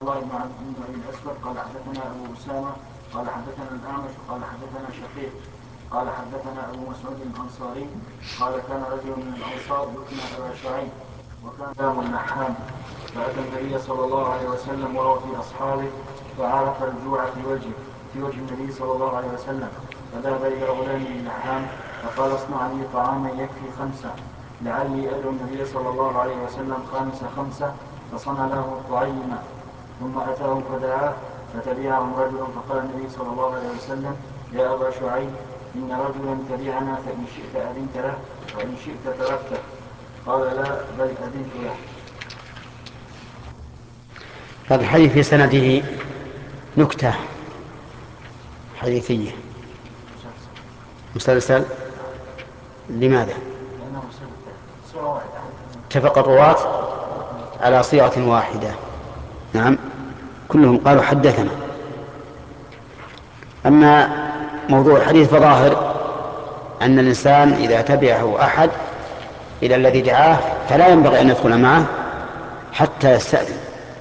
الله بن عبد بن الاسود قال حدثنا ابو اسامه قال حدثنا الاعمش قال حدثنا شقيق قال حدثنا ابو مسعود الانصاري قال كان رجل من الانصار يكنى ابا شعيب وكان دام اللحام فاتى النبي صلى الله عليه وسلم وهو في اصحابه فعرف الجوع في وجه النبي صلى الله عليه وسلم فذهب الى غلام اللحام فقال اصنع لي طعاما يكفي 5 لعلي ادعو النبي صلى الله عليه وسلم خامس 5 فصنع له طعيما ثم أتاهم فدعاه فتبعهم رجل فقال النبي صلى الله عليه وسلم يا أبا شعيب إن رجلا تبعنا فإن شئت أذنت له وإن شئت تركته قال لا بل أذنت له. هذا الحديث في سنده نكتة حديثية مسلسل. لماذا؟ اتفق الرواة على صيغة واحدة. نعم كلهم قالوا حدثنا. أما موضوع الحديث فظاهر أن الإنسان إذا تبعه أحد إلى الذي دعاه فلا ينبغي أن يدخل معه حتى يستأذن.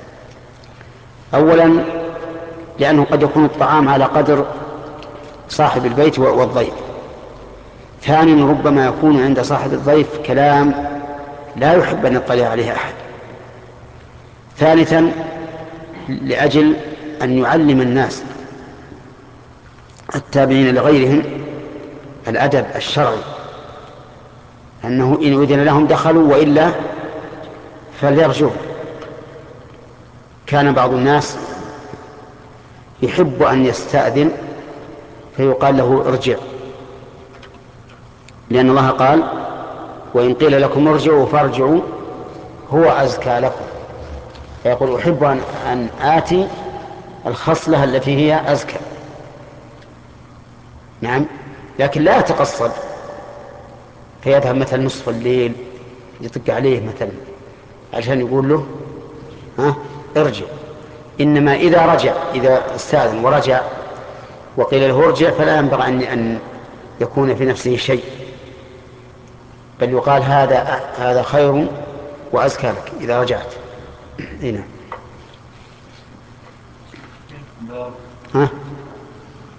أولا لأنه قد يكون الطعام على قدر صاحب البيت والضيف. ثانيا ربما يكون عند صاحب الضيف كلام لا يحب أن يطلع عليه أحد. ثالثا لأجل أن يعلم الناس التابعين لغيرهم الأدب الشرعي أنه إن أذن لهم دخلوا وإلا فليرجعوا. كان بعض الناس يحب أن يستأذن فيقال له ارجع، لأن الله قال وإن قيل لكم ارجعوا فارجعوا هو أزكى لكم. فيقول أحب أن آتي الخصلة التي هي أزكى. نعم لكن لا يتقصد فيذهب مثلا نصف الليل يطق عليه مثلا عشان يقول له ارجع. إنما إذا استأذن ورجع وقيل له ارجع فلا ينبغي أن يكون في نفسه شيء، بل يقال هذا خير وأزكى لك إذا رجعت. هنا